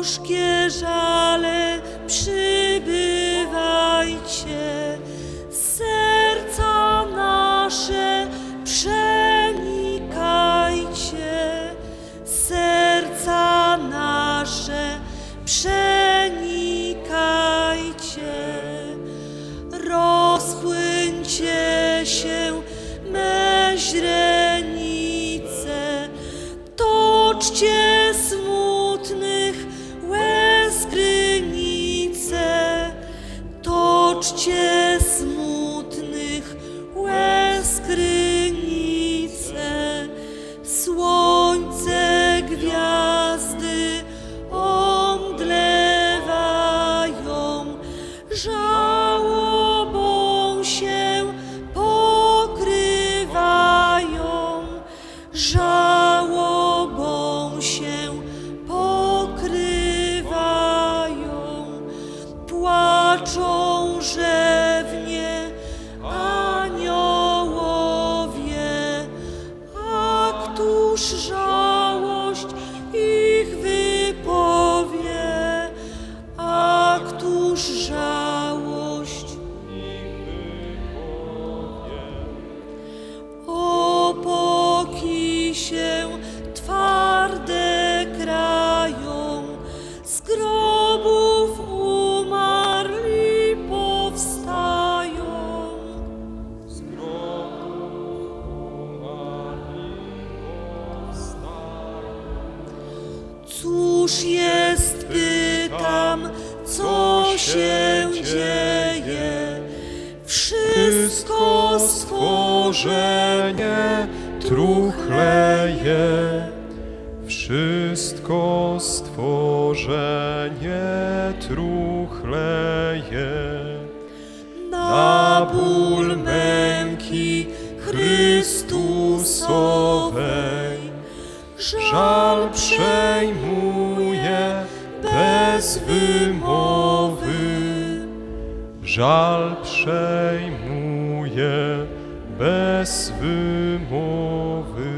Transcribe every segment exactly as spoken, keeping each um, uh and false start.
gorzkie żale przybywajcie, serca nasze przenikajcie, serca nasze przenikajcie. Rozpłyńcie się me źrenice, toczcie smutnych łez krynice, toczcie smutnych łez krynice. Słońce, gwiazdy omdlewają, żałobą się pokrywają, żałobą się pokrywają. Płaczą rzewnie aniołowie, a któż żałość ich wypowie, a któż żałość ich wypowie. Opoki się twarde krają, z grobów umarli powstają. Z grobów umarli powstają. Cóż jest, pytam, co się dzieje? Wszystko stworzenie truchleje, wszystko stworzenie truchleje. Na ból męki Chrystusowej żal przejmuje bez wymowy, żal przejmuje bez wymowy.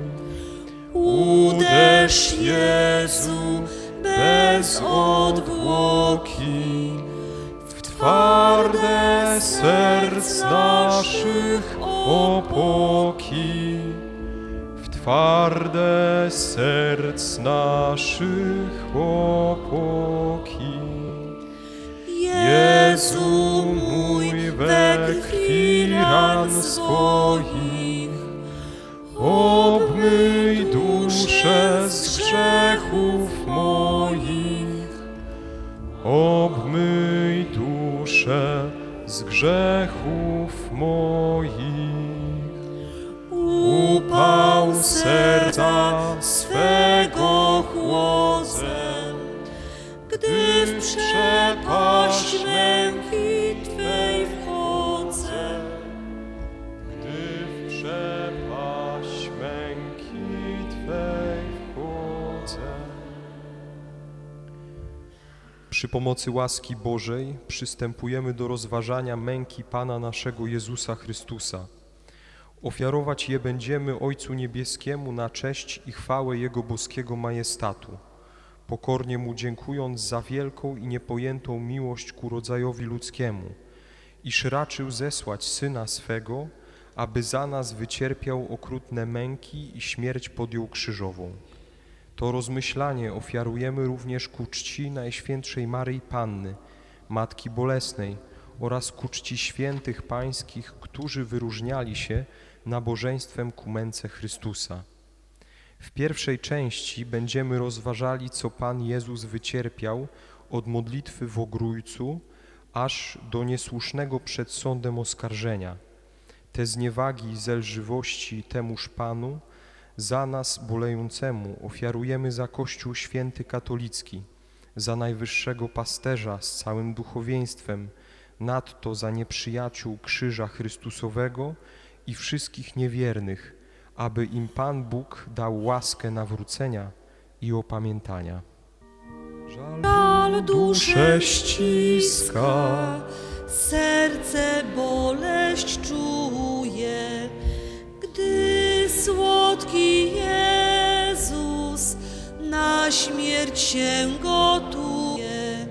Uderz, Jezu, bez odwłoki w twarde serc naszych opoki, w twarde serc naszych opoki. Jezu mój, we krwi ran swoich obmyj duszę z grzechów moich, obmyj duszę z grzechów moich. Upał serca swego chłodem, gdy w przepaść męki Twej wchodzę, gdy w przepaść męki Twej wchodzę. Przy pomocy łaski Bożej przystępujemy do rozważania męki Pana naszego Jezusa Chrystusa. Ofiarować je będziemy Ojcu Niebieskiemu na cześć i chwałę Jego boskiego majestatu, pokornie Mu dziękując za wielką i niepojętą miłość ku rodzajowi ludzkiemu, iż raczył zesłać Syna swego, aby za nas wycierpiał okrutne męki i śmierć podjął krzyżową. To rozmyślanie ofiarujemy również ku czci Najświętszej Maryi Panny, Matki Bolesnej, oraz ku czci świętych pańskich, którzy wyróżniali się nabożeństwem ku męce Chrystusa. W pierwszej części będziemy rozważali, co Pan Jezus wycierpiał od modlitwy w Ogrójcu aż do niesłusznego przed sądem oskarżenia. Te zniewagi i zelżywości temuż Panu, za nas bolejącemu, ofiarujemy za Kościół Święty Katolicki, za najwyższego pasterza z całym duchowieństwem, nadto za nieprzyjaciół krzyża Chrystusowego i wszystkich niewiernych, aby im Pan Bóg dał łaskę nawrócenia i opamiętania. Żal duszę ściska, serce boleść czuje, gdy słodki Jezus na na śmierć się gotuje,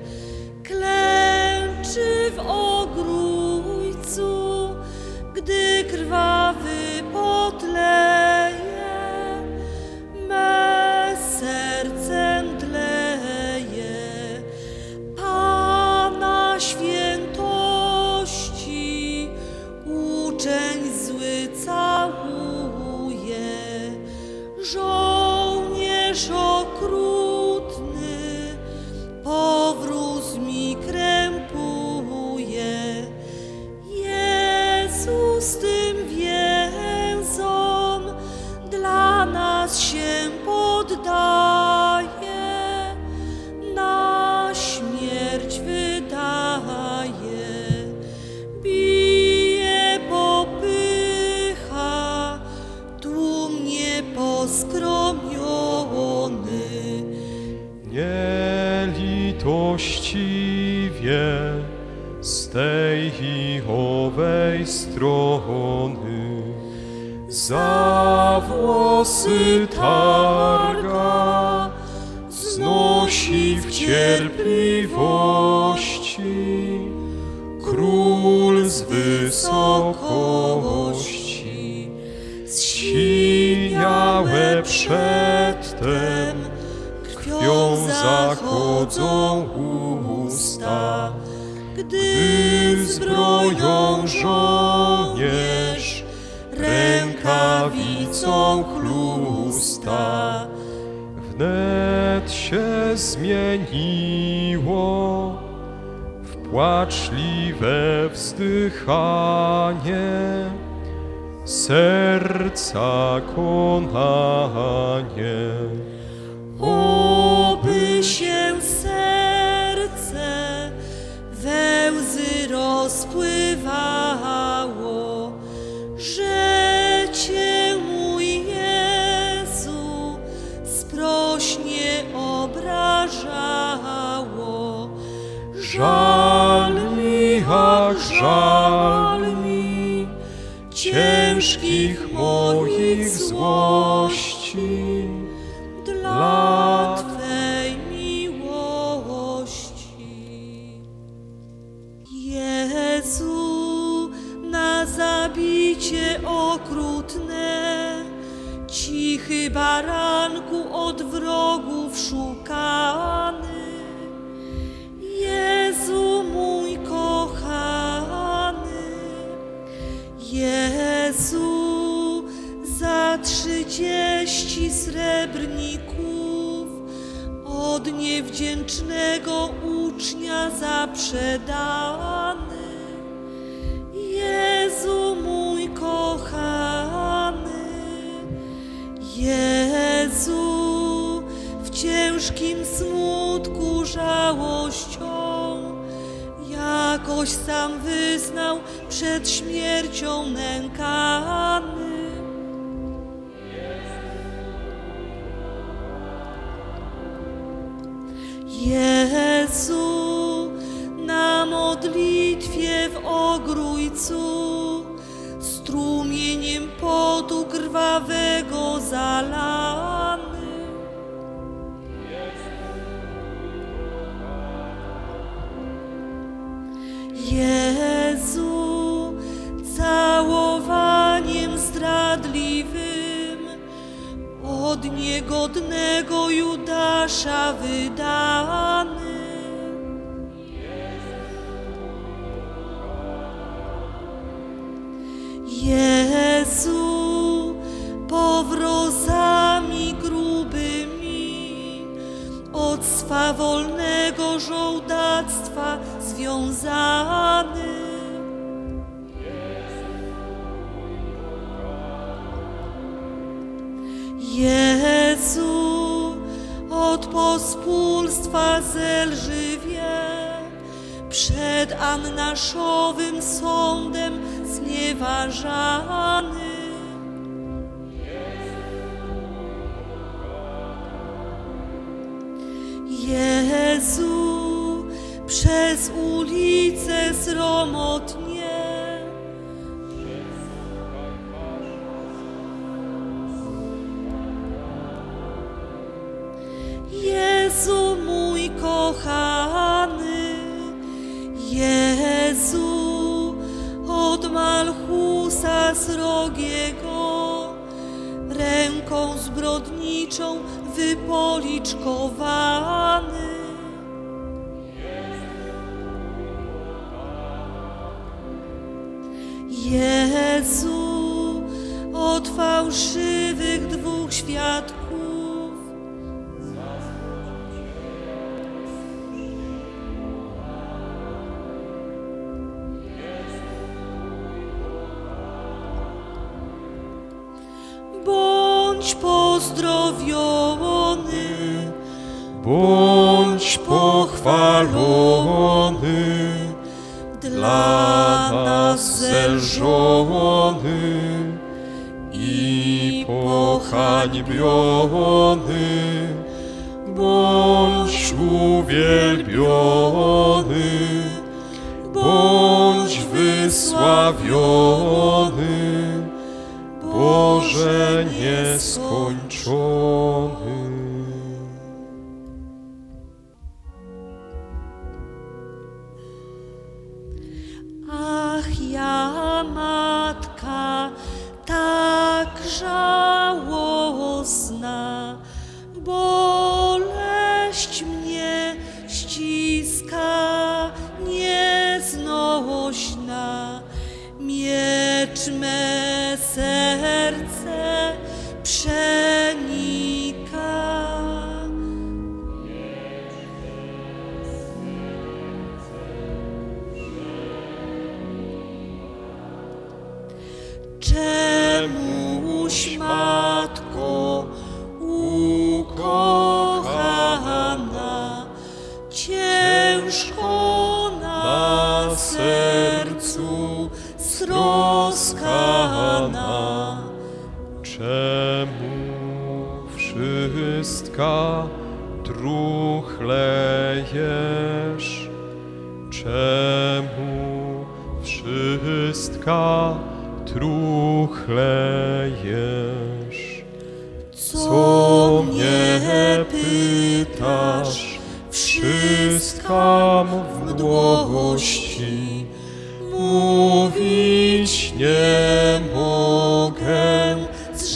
klęczy w ogrójcu, gdy krwawy potleje, me serce mdleje. Pana świętości uczeń zły całuje, żołnierz okrutny powróz mi krępuje. Jezus tym więzom dla nas się poddaje, na śmierć wydaje. Bije popycha, tłum nieposkromiony, Nielitościwie z tej i owej strony za włosy targa, znosi w cierpliwości król z wysokości. Zsiniałe przedtem krwią zachodzą usta, gdy zbroją żołnierz rękawicą chlusta. Wnet się zmieniło w płaczliwe wzdychanie, serca konanie. Oby się serce we łzy rozpływało, że Cię, mój Jezu, sprośnie obrażało. Żal mi, ach, żal mi ciężkich moich złości dla Twej miłości. Jezu, na zabicie okrutne, cichy baranku od wrogów szukany. Jezu mój kochany, Jezu, za trzydzieści srebrników od niewdzięcznego ucznia zaprzedany. Jezu mój kochany, Jezu, w ciężkim smutku żałością jakoś sam wyznał przed śmiercią nękany. Jezu, na modlitwie w ogrójcu strumieniem potu krwawego zalany. Jezu, całowaniem zdradliwym od niegodnego Judasza wydany. Jezu, powrozami grubymi od swawolnego żołdactwa związany. Jezu, od pospólstwa zelżywie przed Annaszowym sądem znieważany. Jezu, przez ulice sromotnie kochany. Jezu, od Malchusa srogiego, ręką zbrodniczą wypoliczkowany. Jezu, od fałszywych dwóch świadków, bądź pozdrowiony, Bądź pochwalony, dla nas zelżony i pohańbiony. Bądź uwielbiony, bądź wysławiony, Boże nieskończony. Ach, ja matka tak żałosna, boleść mnie ściska nieznośna, miecz me serce przenika. Czemuś, matko ukochana, ciężko na sercu sroskana? Czemu wszystka truchlejesz? Czemu wszystka truchlejesz? Co mnie pytasz, wszystkam w mdłości, mówić nie mogę z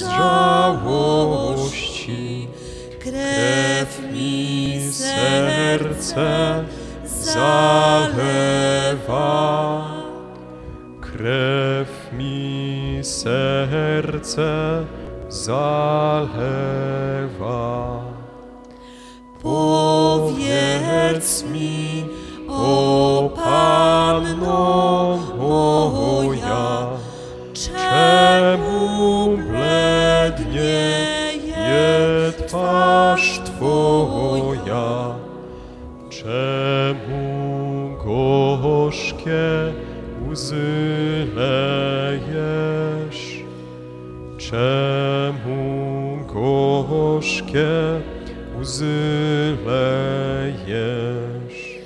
żałości. Krew mi serce zalewa, krew mi serce zalewa. Powiedz mi, o Panno moja, czemu blednieje twarz Twoja? Czemu gorzkie łzy lejesz? Czemu gorzkie łzy lejesz?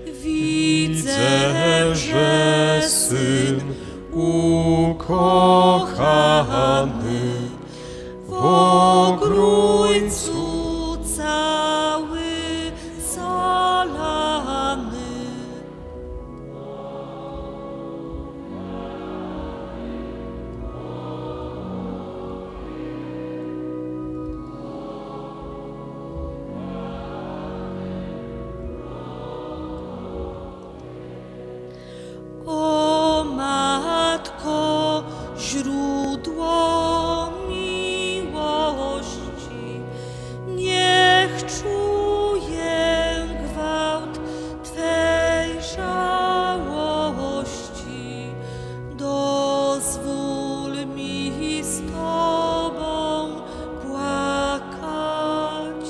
Widzę, że Syn ukochany w ogrójcu Cały zalany. O Matko, źródło miłości, niech czuję gwałt Twej żałości. Dozwól mi z Tobą płakać.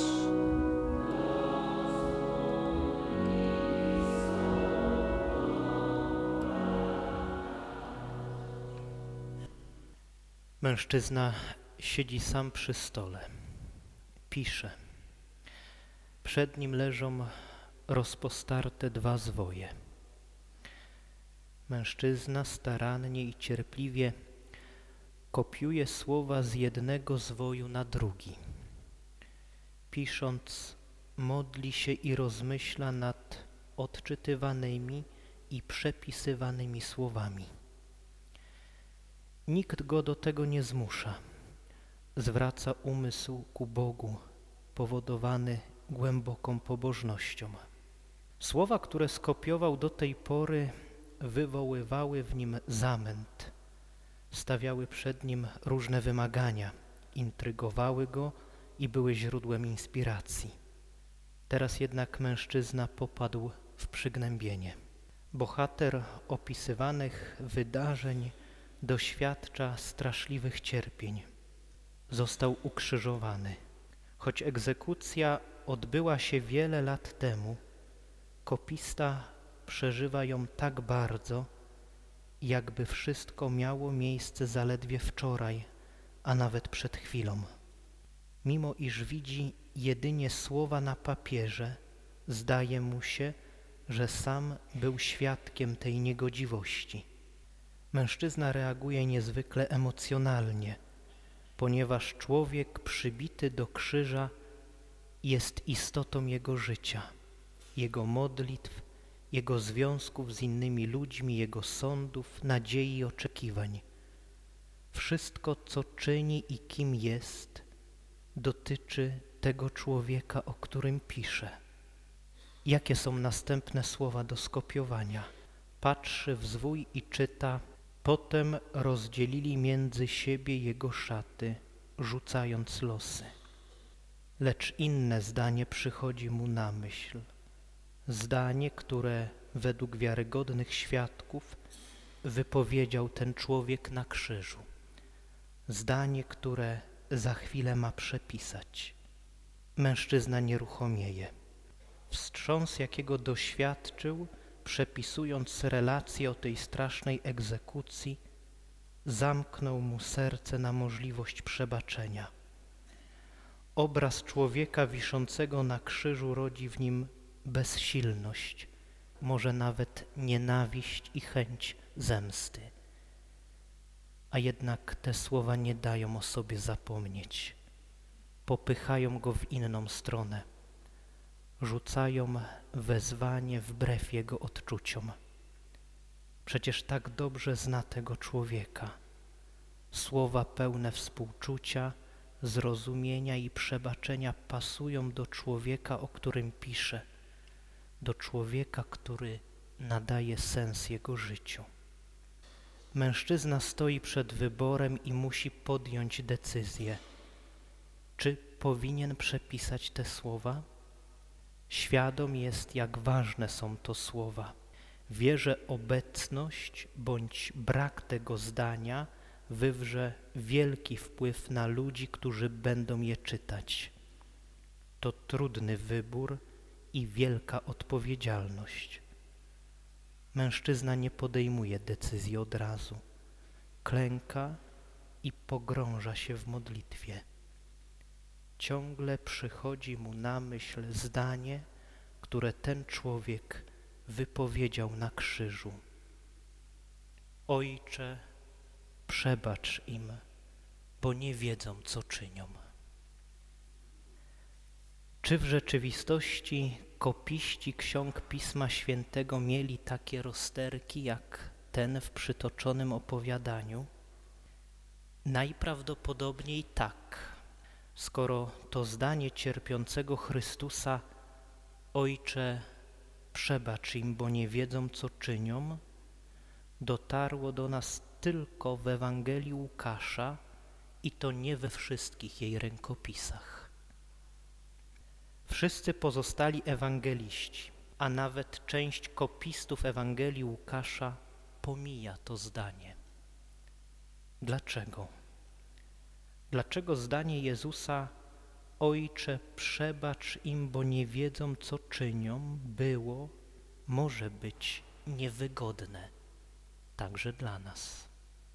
Mężczyzna siedzi sam przy stole. Pisze. Przed nim leżą rozpostarte dwa zwoje. Mężczyzna starannie i cierpliwie kopiuje słowa z jednego zwoju na drugi, pisząc modli się i rozmyśla nad odczytywanymi i przepisywanymi słowami. Nikt go do tego nie zmusza. Zwraca umysł ku Bogu, powodowany głęboką pobożnością. Słowa, które skopiował do tej pory, wywoływały w nim zamęt, stawiały przed nim różne wymagania, intrygowały go i były źródłem inspiracji. Teraz jednak mężczyzna popadł w przygnębienie. Bohater opisywanych wydarzeń doświadcza straszliwych cierpień. Został ukrzyżowany. Choć egzekucja odbyła się wiele lat temu, kopista przeżywa ją tak bardzo, jakby wszystko miało miejsce zaledwie wczoraj, a nawet przed chwilą. Mimo iż widzi jedynie słowa na papierze, zdaje mu się, że sam był świadkiem tej niegodziwości. Mężczyzna reaguje niezwykle emocjonalnie, ponieważ człowiek przybity do krzyża jest istotą jego życia, jego modlitw, jego związków z innymi ludźmi, jego sądów, nadziei i oczekiwań. Wszystko, co czyni i kim jest, dotyczy tego człowieka, o którym pisze. Jakie są następne słowa do skopiowania? Patrzy w zwój i czyta: potem rozdzielili między siebie jego szaty, rzucając losy. Lecz inne zdanie przychodzi mu na myśl. Zdanie, które według wiarygodnych świadków wypowiedział ten człowiek na krzyżu. Zdanie, które za chwilę ma przepisać. Mężczyzna nieruchomieje. Wstrząs, jakiego doświadczył, przepisując relacje o tej strasznej egzekucji, zamknął mu serce na możliwość przebaczenia. Obraz człowieka wiszącego na krzyżu rodzi w nim bezsilność, może nawet nienawiść i chęć zemsty. A jednak te słowa nie dają o sobie zapomnieć. Popychają go w inną stronę. Rzucają wezwanie wbrew jego odczuciom. Przecież tak dobrze zna tego człowieka. Słowa pełne współczucia, zrozumienia i przebaczenia pasują do człowieka, o którym pisze, do człowieka, który nadaje sens jego życiu. Mężczyzna stoi przed wyborem i musi podjąć decyzję. Czy powinien przepisać te słowa? Świadom jest, jak ważne są to słowa. Wie, że obecność bądź brak tego zdania wywrze wielki wpływ na ludzi, którzy będą je czytać. To trudny wybór i wielka odpowiedzialność. Mężczyzna nie podejmuje decyzji od razu. Klęka i pogrąża się w modlitwie. Ciągle przychodzi mu na myśl zdanie, które ten człowiek wypowiedział na krzyżu. Ojcze, przebacz im, bo nie wiedzą, co czynią. Czy w rzeczywistości kopiści ksiąg Pisma Świętego mieli takie rozterki jak ten w przytoczonym opowiadaniu? Najprawdopodobniej tak, skoro to zdanie cierpiącego Chrystusa: Ojcze, przebacz im, bo nie wiedzą, co czynią, dotarło do nas tylko w Ewangelii Łukasza i to nie we wszystkich jej rękopisach. Wszyscy pozostali ewangeliści, a nawet część kopistów Ewangelii Łukasza pomija to zdanie. Dlaczego? Dlaczego zdanie Jezusa: Ojcze, przebacz im, bo nie wiedzą, co czynią, było, może być niewygodne także dla nas?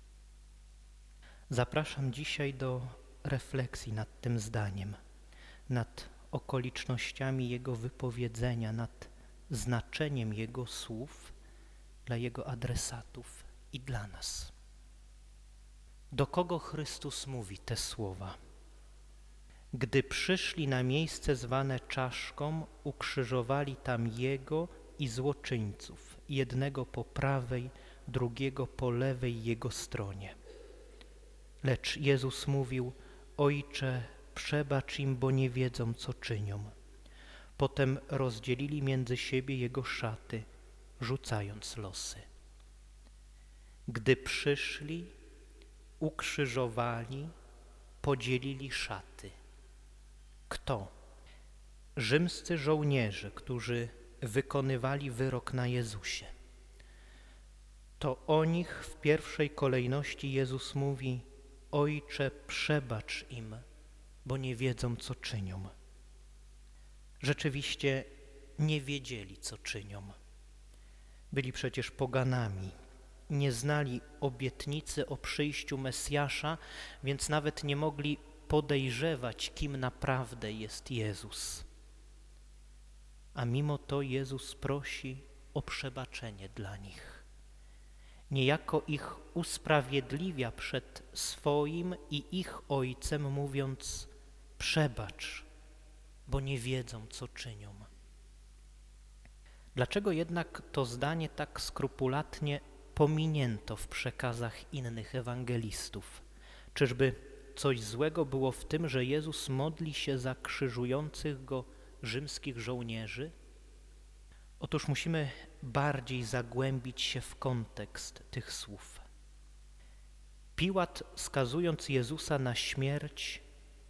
Zapraszam dzisiaj do refleksji nad tym zdaniem, nad okolicznościami jego wypowiedzenia, nad znaczeniem jego słów dla jego adresatów i dla nas. Do kogo Chrystus mówi te słowa? Gdy przyszli na miejsce zwane Czaszką, ukrzyżowali tam Jego i złoczyńców, jednego po prawej, drugiego po lewej Jego stronie. Lecz Jezus mówił: Ojcze, przebacz im, bo nie wiedzą, co czynią. Potem rozdzielili między siebie Jego szaty, rzucając losy. Gdy przyszli, ukrzyżowali, podzielili szaty. Kto? Rzymscy żołnierze, którzy wykonywali wyrok na Jezusie. To o nich w pierwszej kolejności Jezus mówi: Ojcze, przebacz im, bo nie wiedzą, co czynią. Rzeczywiście nie wiedzieli, co czynią. Byli przecież poganami, nie znali obietnicy o przyjściu Mesjasza, więc nawet nie mogli podejrzewać, kim naprawdę jest Jezus. A mimo to Jezus prosi o przebaczenie dla nich. Niejako ich usprawiedliwia przed swoim i ich Ojcem, mówiąc: przebacz, bo nie wiedzą, co czynią. Dlaczego jednak to zdanie tak skrupulatnie pominięto w przekazach innych ewangelistów? Czyżby coś złego było w tym, że Jezus modli się za krzyżujących Go rzymskich żołnierzy? Otóż musimy bardziej zagłębić się w kontekst tych słów. Piłat, skazując Jezusa na śmierć,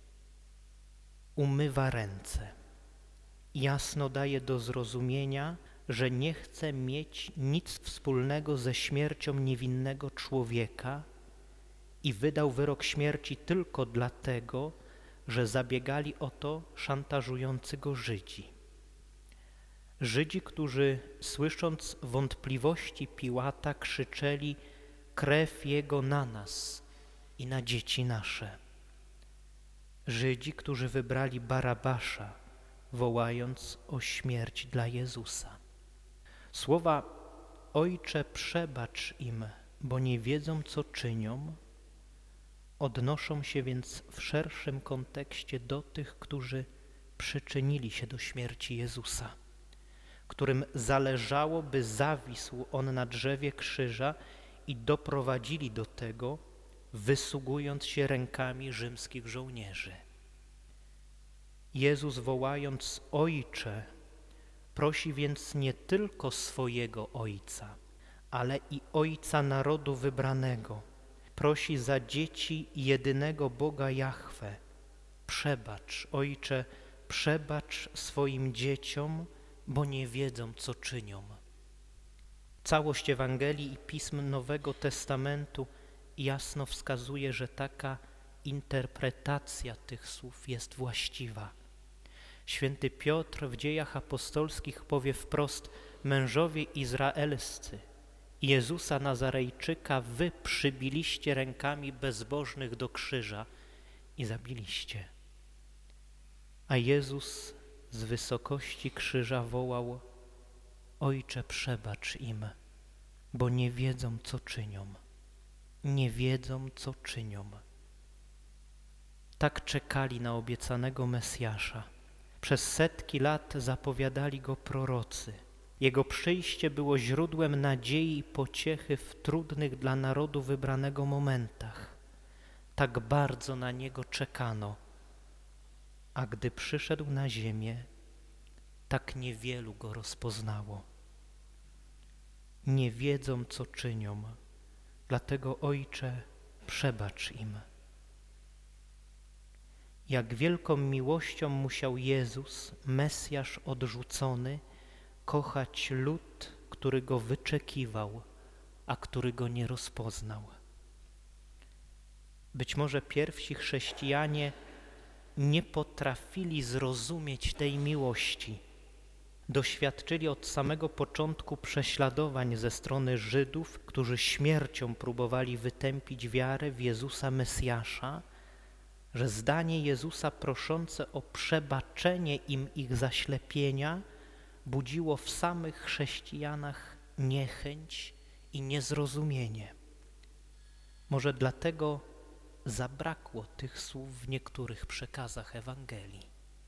umywa ręce. Jasno daje do zrozumienia, że nie chce mieć nic wspólnego ze śmiercią niewinnego człowieka i wydał wyrok śmierci tylko dlatego, że zabiegali o to szantażujący go Żydzi. Żydzi, którzy słysząc wątpliwości Piłata krzyczeli: krew Jego na nas i na dzieci nasze. Żydzi, którzy wybrali Barabasza, wołając o śmierć dla Jezusa. Słowa Ojcze, przebacz im, bo nie wiedzą, co czynią, odnoszą się więc w szerszym kontekście do tych, którzy przyczynili się do śmierci Jezusa, którym zależało, by zawisł On na drzewie krzyża i doprowadzili do tego, wysługując się rękami rzymskich żołnierzy. Jezus, wołając Ojcze, prosi więc nie tylko swojego Ojca, ale i Ojca narodu wybranego. Prosi za dzieci jedynego Boga Jahwe. Przebacz, Ojcze, przebacz swoim dzieciom, bo nie wiedzą, co czynią. Całość Ewangelii i Pism Nowego Testamentu jasno wskazuje, że taka interpretacja tych słów jest właściwa. Święty Piotr w Dziejach Apostolskich powie wprost: mężowie izraelscy, Jezusa Nazarejczyka wy przybiliście rękami bezbożnych do krzyża i zabiliście. A Jezus z wysokości krzyża wołał: Ojcze, przebacz im, bo nie wiedzą, co czynią. Nie wiedzą, co czynią. Tak czekali na obiecanego Mesjasza. Przez setki lat zapowiadali Go prorocy. Jego przyjście było źródłem nadziei i pociechy w trudnych dla narodu wybranego momentach. Tak bardzo na Niego czekano, a gdy przyszedł na ziemię, tak niewielu Go rozpoznało. Nie wiedzą, co czynią, dlatego Ojcze, przebacz im. Jak wielką miłością musiał Jezus, Mesjasz odrzucony, kochać lud, który Go wyczekiwał, a który Go nie rozpoznał. Być może pierwsi chrześcijanie nie potrafili zrozumieć tej miłości. Doświadczyli od samego początku prześladowań ze strony Żydów, którzy śmiercią próbowali wytępić wiarę w Jezusa Mesjasza, że zdanie Jezusa proszące o przebaczenie im ich zaślepienia budziło w samych chrześcijanach niechęć i niezrozumienie. Może dlatego zabrakło tych słów w niektórych przekazach Ewangelii.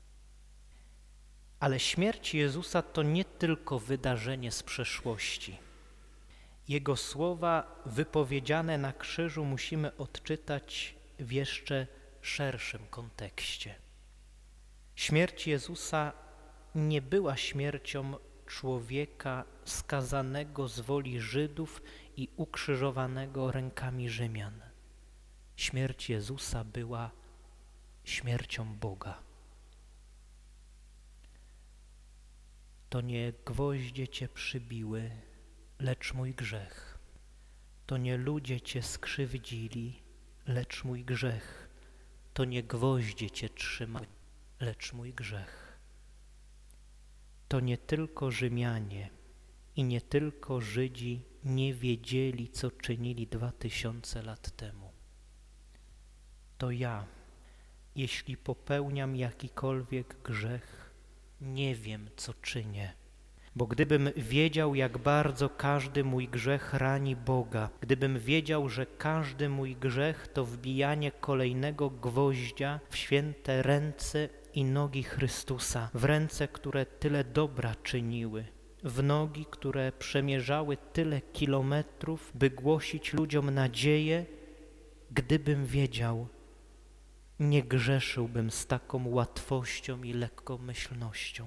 Ale śmierć Jezusa to nie tylko wydarzenie z przeszłości. Jego słowa wypowiedziane na krzyżu musimy odczytać w jeszcze szerszym kontekście. Śmierć Jezusa nie była śmiercią człowieka skazanego z woli Żydów i ukrzyżowanego rękami Rzymian. Śmierć Jezusa była śmiercią Boga. To nie gwoździe Cię przybiły, lecz mój grzech. To nie ludzie Cię skrzywdzili, lecz mój grzech. To nie gwoździe Cię trzymały, lecz mój grzech. To nie tylko Rzymianie i nie tylko Żydzi nie wiedzieli, co czynili dwa tysiące lat temu. To ja, jeśli popełniam jakikolwiek grzech, nie wiem, co czynię. Bo gdybym wiedział, jak bardzo każdy mój grzech rani Boga, gdybym wiedział, że każdy mój grzech to wbijanie kolejnego gwoździa w święte ręce i nogi Chrystusa, w ręce, które tyle dobra czyniły, w nogi, które przemierzały tyle kilometrów, by głosić ludziom nadzieję, gdybym wiedział, nie grzeszyłbym z taką łatwością i lekkomyślnością.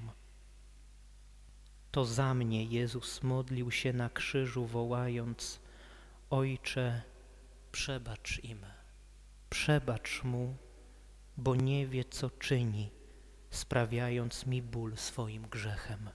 To za mnie Jezus modlił się na krzyżu, wołając: Ojcze, przebacz im, przebacz mu, bo nie wie, co czyni, sprawiając mi ból swoim grzechem.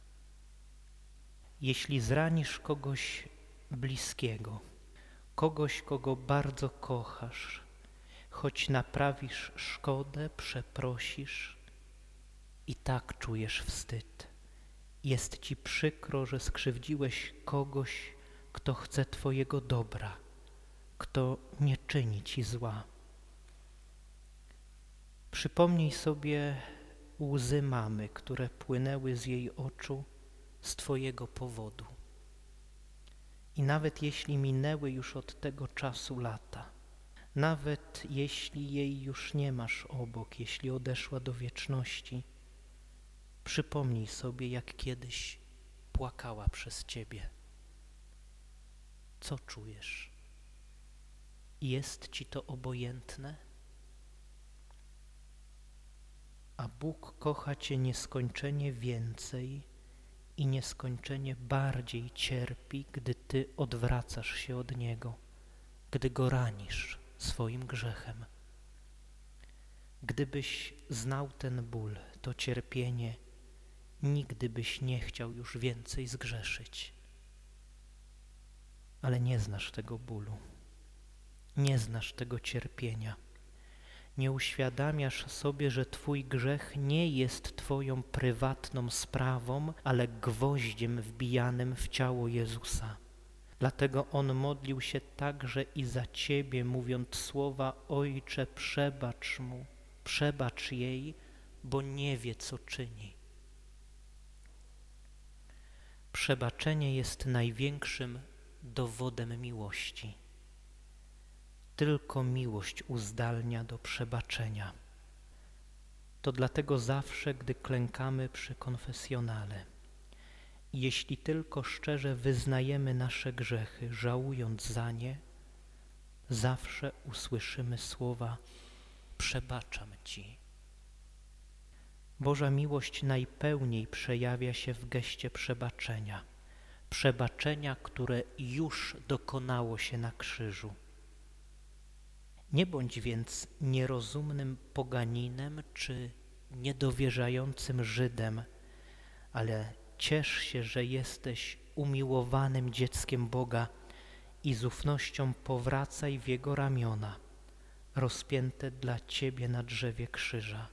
Jeśli zranisz kogoś bliskiego, kogoś, kogo bardzo kochasz, choć naprawisz szkodę, przeprosisz, i tak czujesz wstyd. Jest ci przykro, że skrzywdziłeś kogoś, kto chce twojego dobra, kto nie czyni ci zła. Przypomnij sobie łzy mamy, które płynęły z jej oczu z twojego powodu. I nawet jeśli minęły już od tego czasu lata, nawet jeśli jej już nie masz obok, jeśli odeszła do wieczności, przypomnij sobie, jak kiedyś płakała przez ciebie. Co czujesz? Jest ci to obojętne? A Bóg kocha cię nieskończenie więcej i nieskończenie bardziej cierpi, gdy ty odwracasz się od Niego, gdy Go ranisz swoim grzechem. Gdybyś znał ten ból, to cierpienie, nigdy byś nie chciał już więcej zgrzeszyć. Ale nie znasz tego bólu, nie znasz tego cierpienia. Nie uświadamiasz sobie, że twój grzech nie jest twoją prywatną sprawą, ale gwoździem wbijanym w ciało Jezusa. Dlatego On modlił się także i za ciebie, mówiąc słowa: Ojcze, przebacz mu, przebacz jej, bo nie wie, co czyni. Przebaczenie jest największym dowodem miłości. Tylko miłość uzdalnia do przebaczenia. To dlatego zawsze, gdy klękamy przy konfesjonale, jeśli tylko szczerze wyznajemy nasze grzechy, żałując za nie, zawsze usłyszymy słowa: przebaczam Ci. Boża miłość najpełniej przejawia się w geście przebaczenia. Przebaczenia, które już dokonało się na krzyżu. Nie bądź więc nierozumnym poganinem czy niedowierzającym Żydem, ale ciesz się, że jesteś umiłowanym dzieckiem Boga i z ufnością powracaj w Jego ramiona, rozpięte dla Ciebie na drzewie krzyża.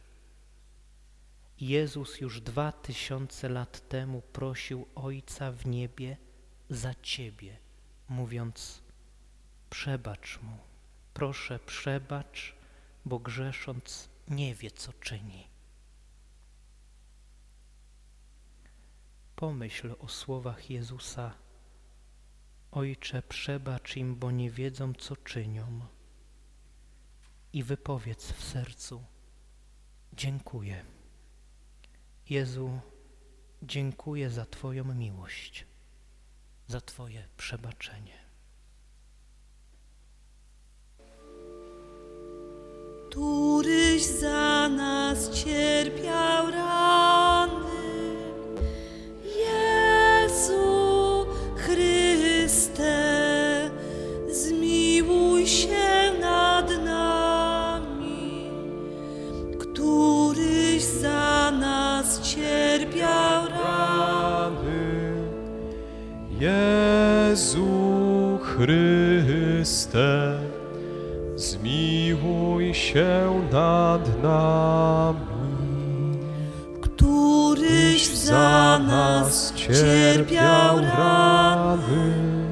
Jezus już dwa tysiące lat temu prosił Ojca w niebie za Ciebie, mówiąc: przebacz Mu, proszę przebacz, bo grzesząc nie wie, co czyni. Pomyśl o słowach Jezusa: Ojcze, przebacz im, bo nie wiedzą, co czynią. i wypowiedz w sercu: dziękuję. Jezu, dziękuję za Twoją miłość, za Twoje przebaczenie. Któryś za nas cierpiał rany, Jezu Chryste, zmiłuj się nad nami. Któryś za nas cierpiał rany, Jezu Chryste, zmiłuj się nad nami. Któryś za nas cierpiał rany,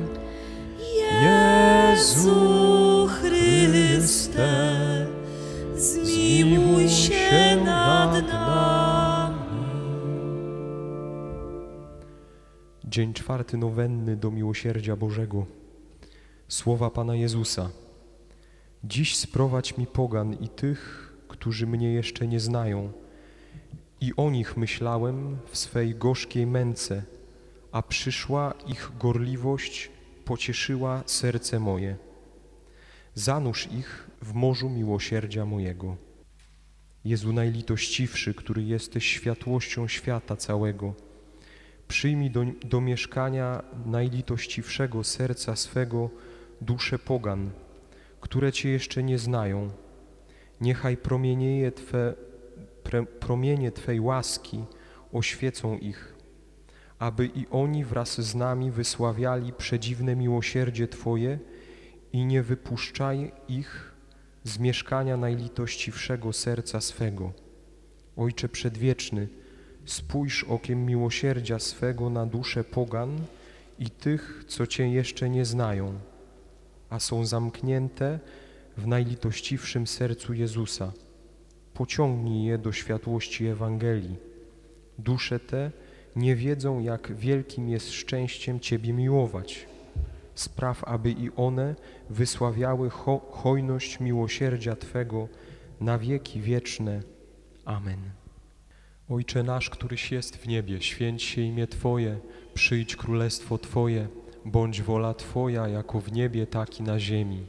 Jezu Chryste, zmiłuj się nad nami. Dzień czwarty nowenny do miłosierdzia Bożego. Słowa Pana Jezusa. Dziś sprowadź mi pogan i tych, którzy mnie jeszcze nie znają. I o nich myślałem w swej gorzkiej męce, a przyszła ich gorliwość, pocieszyła serce moje. Zanurz ich w morzu miłosierdzia mojego. Jezu najlitościwszy, który jesteś światłością świata całego, przyjmij do, do mieszkania najlitościwszego serca swego dusze pogan, które Cię jeszcze nie znają. Niechaj promienieje Twe, pre, promienie Twej łaski oświecą ich, aby i oni wraz z nami wysławiali przedziwne miłosierdzie Twoje i nie wypuszczaj ich z mieszkania najlitościwszego serca swego. Ojcze Przedwieczny, spójrz okiem miłosierdzia swego na dusze pogan i tych, co Cię jeszcze nie znają, a są zamknięte w najlitościwszym sercu Jezusa. Pociągnij je do światłości Ewangelii. Dusze te nie wiedzą, jak wielkim jest szczęściem Ciebie miłować. Spraw, aby i one wysławiały ho hojność miłosierdzia Twego na wieki wieczne. Amen. Ojcze nasz, któryś jest w niebie, święć się imię Twoje, przyjdź królestwo Twoje, bądź wola Twoja, jako w niebie, tak i na ziemi.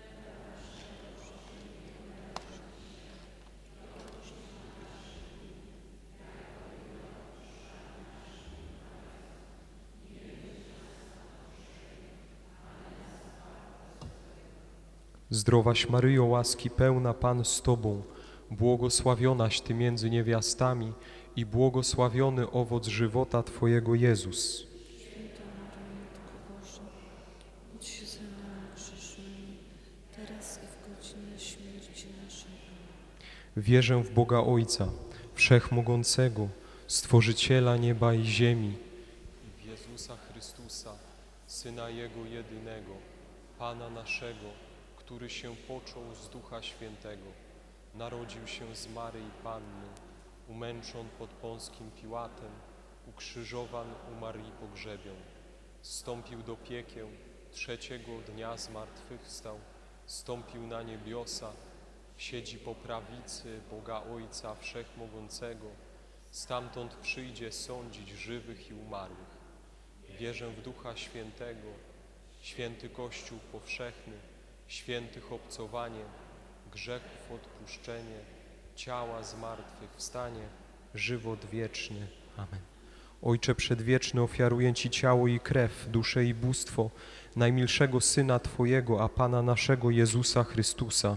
Zdrowaś Maryjo, łaski pełna, Pan z Tobą, błogosławionaś Ty między niewiastami i błogosławiony owoc żywota Twojego, Jezus. Święta Maryjo, Matko Boża, módl się za nami grzesznymi, teraz i w godzinę śmierci naszej. Wierzę w Boga Ojca, Wszechmogącego, Stworzyciela nieba i ziemi, i w Jezusa Chrystusa, Syna Jego jedynego, Pana naszego, który się począł z Ducha Świętego, narodził się z Maryi Panny, umęczon pod Pąskim Piłatem, ukrzyżowan, umarł i pogrzebion, zstąpił do piekieł, trzeciego dnia zmartwychwstał, zstąpił na niebiosa, siedzi po prawicy Boga Ojca Wszechmogącego, stamtąd przyjdzie sądzić żywych i umarłych. Wierzę w Ducha Świętego, święty Kościół powszechny, świętych obcowanie, grzechów odpuszczenie, ciała zmartwychwstanie, żywot wieczny. Amen. Ojcze Przedwieczny, ofiaruję Ci ciało i krew, duszę i bóstwo najmilszego Syna Twojego, a Pana naszego Jezusa Chrystusa.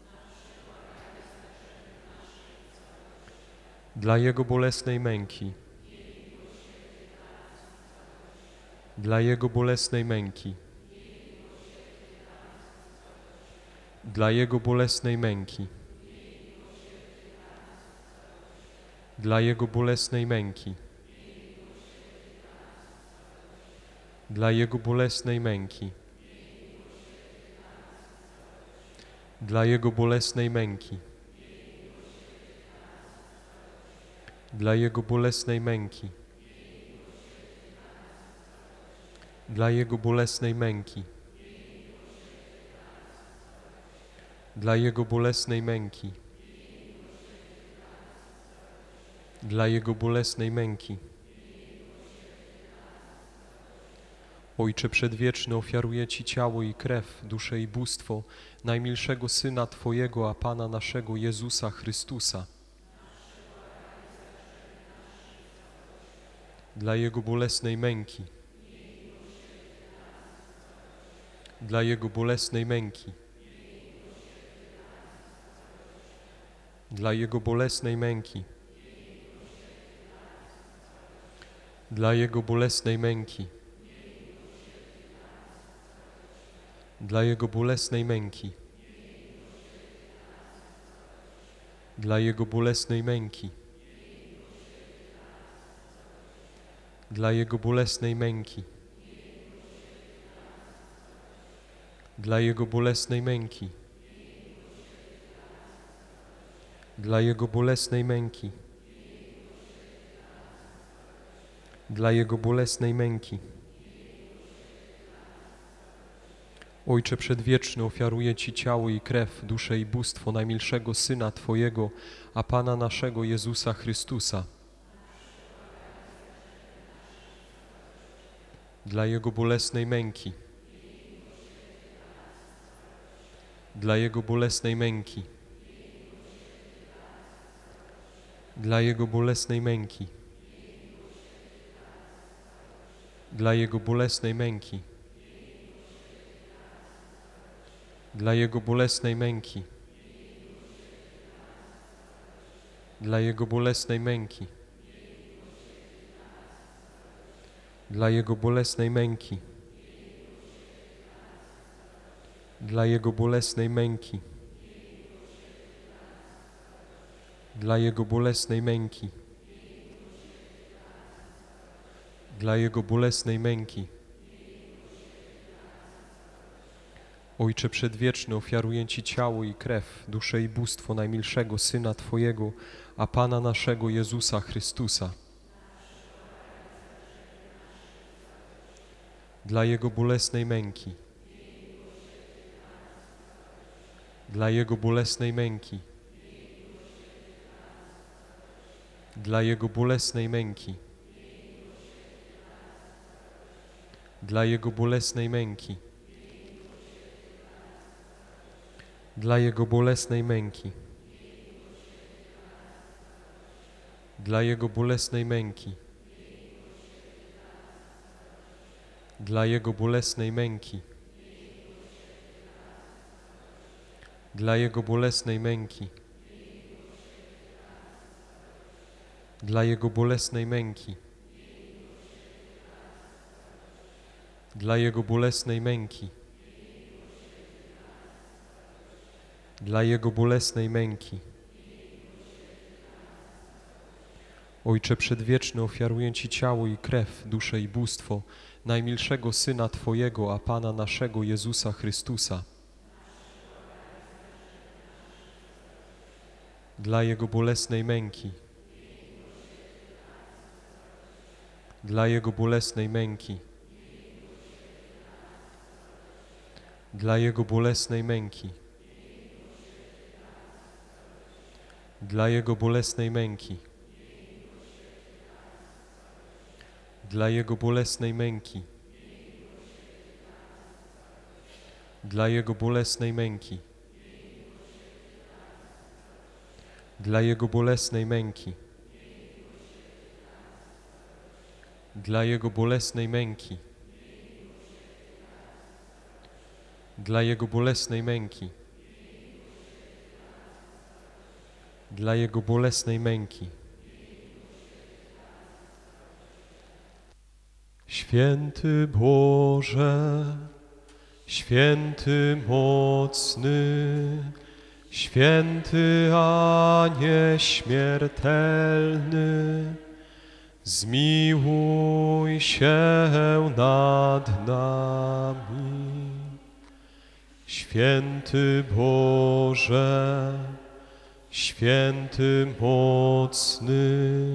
Dla Jego bolesnej męki, dla Jego bolesnej męki, dla Jego bolesnej męki, dla Jego bolesnej męki, dla Jego bolesnej męki, dla Jego bolesnej męki, dla Jego bolesnej męki, dla Jego bolesnej męki, dla Jego bolesnej męki, dla Jego bolesnej męki. Ojcze Przedwieczny, ofiaruję Ci ciało i krew, duszę i bóstwo najmilszego Syna Twojego, a Pana naszego Jezusa Chrystusa, dla Jego bolesnej męki, dla Jego bolesnej męki, dla Jego bolesnej męki, dla Jego bolesnej męki, dla Jego bolesnej męki, dla Jego bolesnej męki, dla Jego bolesnej męki, dla Jego bolesnej męki, dla Jego bolesnej męki, dla Jego bolesnej męki. Ojcze Przedwieczny, ofiaruję Ci ciało i krew, duszę i bóstwo najmilszego Syna Twojego, a Pana naszego Jezusa Chrystusa, dla Jego bolesnej męki, dla Jego bolesnej męki, dla Jego bolesnej męki, dla Jego bolesnej męki, dla Jego bolesnej męki, dla Jego bolesnej męki, dla Jego bolesnej męki, dla Jego bolesnej męki, dla Jego bolesnej męki, dla Jego bolesnej męki. Ojcze Przedwieczny, ofiaruję Ci ciało i krew, duszę i bóstwo najmilszego Syna Twojego, a Pana naszego Jezusa Chrystusa, dla Jego bolesnej męki, dla Jego bolesnej męki, dla Jego bolesnej męki, dla Jego bolesnej męki, dla Jego bolesnej męki, dla Jego bolesnej męki, dla Jego bolesnej męki, dla Jego bolesnej męki, dla Jego bolesnej męki, dla Jego bolesnej męki, dla Jego bolesnej męki. Ojcze Przedwieczny, ofiaruję Ci ciało i krew, duszę i bóstwo najmilszego Syna Twojego, a Pana naszego Jezusa Chrystusa, dla Jego bolesnej męki, dla Jego bolesnej męki, dla Jego bolesnej męki, dla Jego bolesnej męki, dla Jego bolesnej męki, dla Jego bolesnej męki, dla Jego bolesnej męki, dla Jego bolesnej męki, dla Jego bolesnej męki, dla Jego bolesnej męki. Święty Boże, święty mocny, święty a nieśmiertelny, zmiłuj się nad nami. Święty Boże, święty mocny,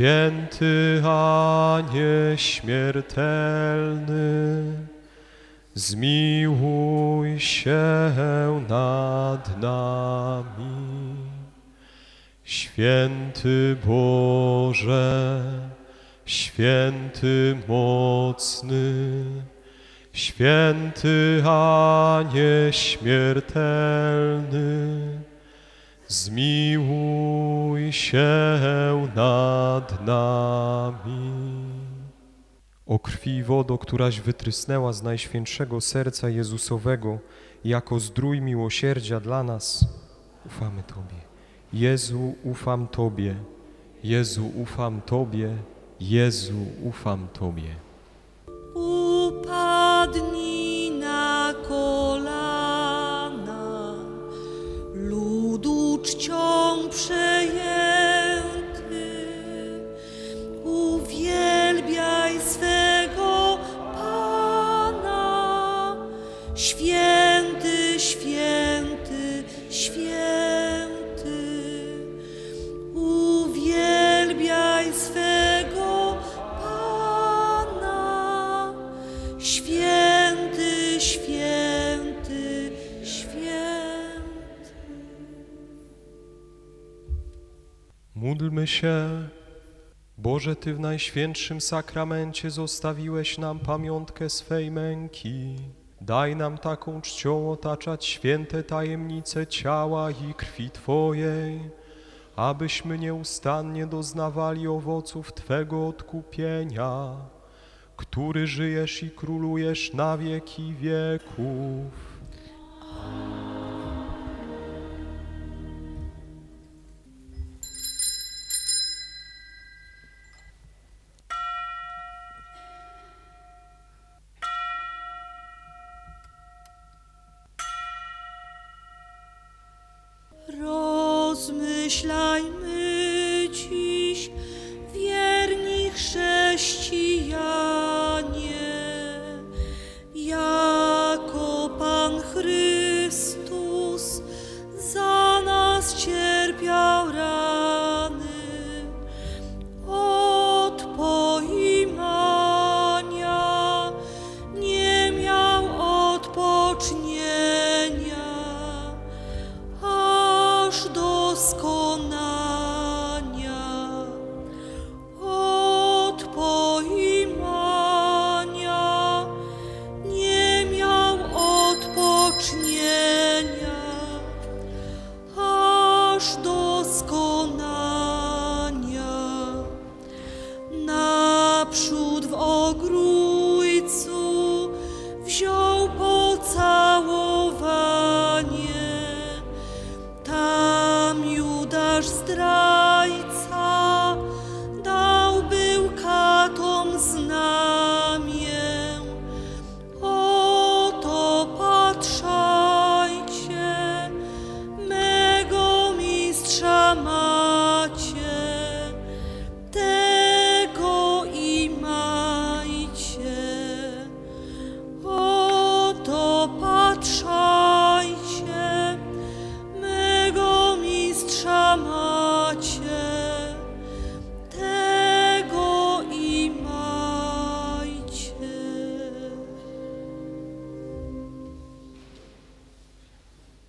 święty a nieśmiertelny, zmiłuj się nad nami. Święty Boże, święty mocny, święty a nieśmiertelny, zmiłuj się nad nami. O krwi i wodo, któraś wytrysnęła z najświętszego serca Jezusowego, jako zdrój miłosierdzia dla nas, ufamy Tobie. Jezu, ufam Tobie. Jezu, ufam Tobie. Jezu, ufam Tobie. Upadnij na kolana, ludu czcią przejęty, uwielbiaj swego Pana, święty, święty, święty, uwielbiaj swego Pana, święty, święty, święty. Módlmy się. Boże, Ty w Najświętszym Sakramencie zostawiłeś nam pamiątkę swej męki. Daj nam taką czcią otaczać święte tajemnice ciała i krwi Twojej, abyśmy nieustannie doznawali owoców Twego odkupienia, który żyjesz i królujesz na wieki wieków. Rozmyślajmy dziś, wierni chrześcijanie, jako Pan Chrystus za nas cierpiał rany, od poimania nie miał odpocznienia, aż do skonania. Od poimania nie miał odpocznienia, aż do skonania. Naprzód w ogródku